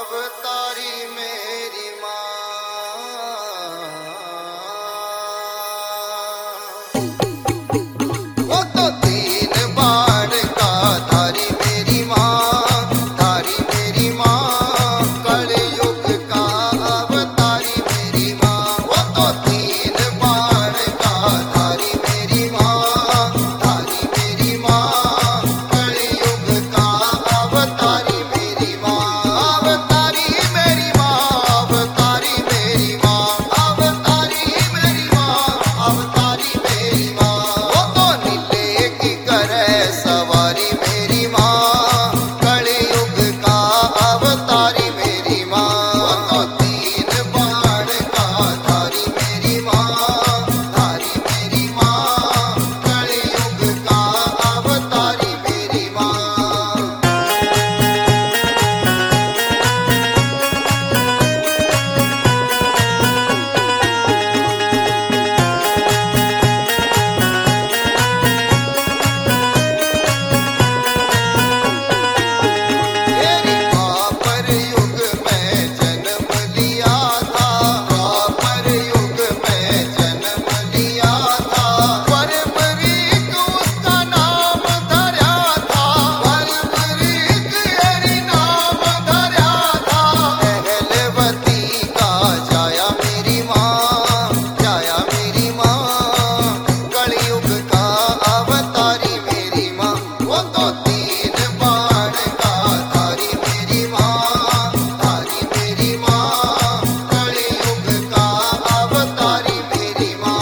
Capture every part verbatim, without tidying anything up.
अवतारी मेरी माँ, वो तो तीन बाण का धारी मेरी माँ, धारी मेरी माँ, कलयुग का अवतारी मेरी माँ। वो तो तीन बाण का धारी मेरी माँ, धारी मेरी माँ, कलयुग का अवतारी मेरी माँ। अवतारी मेरी माँ, अवतारी मेरी माँ, अवतारी मेरी माँ, अवतारी मेरी माँ। वो तो नीले की करे सवारी मेरी माँ, कलयुग का अवतारी मेरी माँ। वो तो तीन बाण का धारी मेरी माँ, धारी मेरी माँ, कलयुग का अवतारी मेरी माँ। तेरी द्वापर युग में जन्म लिया था, द्वापर युग में जन्म लिया था। वरवरीक उसका नाम धरा था, वरवरीक हरि नाम धरा था। अहलवती का जाया मेरी माँ, जाया मेरी माँ, कलयुग का अवतारी मेरी माँ। वो तो तीन बाण का धारी मेरी माँ, धारी मेरी माँ, कलयुग का अवतारी मेरी माँ।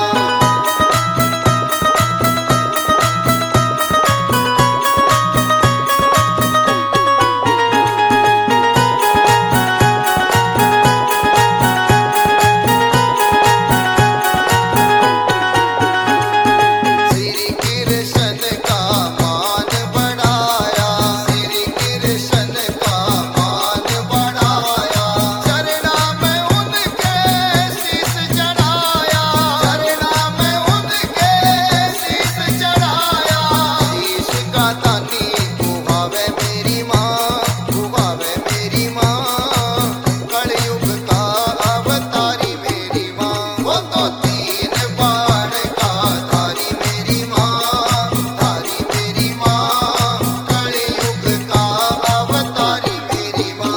श्री कृष्ण का मान बढ़ाया, श्री कृष्ण का मान बढ़ाया। चरना में उनके शीश चढ़ाया, चरना में उनके शीश चढ़ाया। शीश का दानी कुहावे मेरी माँ, कुहावे मेरी माँ, कलयुग का अवतारी मेरी माँ। वो तो तीन बाण का धारी मेरी माँ, धारी मेरी माँ, कलयुग का अवतारी मेरी माँ।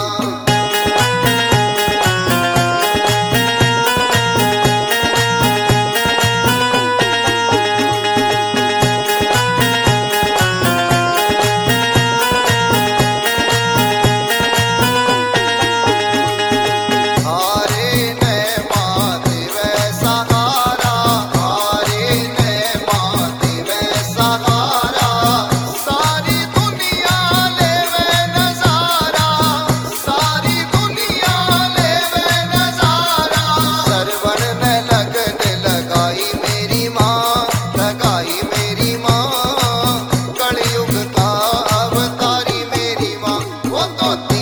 हारे ने मादेव सहारा, हारे ने मादेव सहारा। सारी दुनिया लेवे नजारा, सारी दुनिया लेवे नजारा। सरवण में लगन लगाई मेरी माँ, लगाई मेरी माँ, कलयुग का अवतारी मेरी माँ। वो तो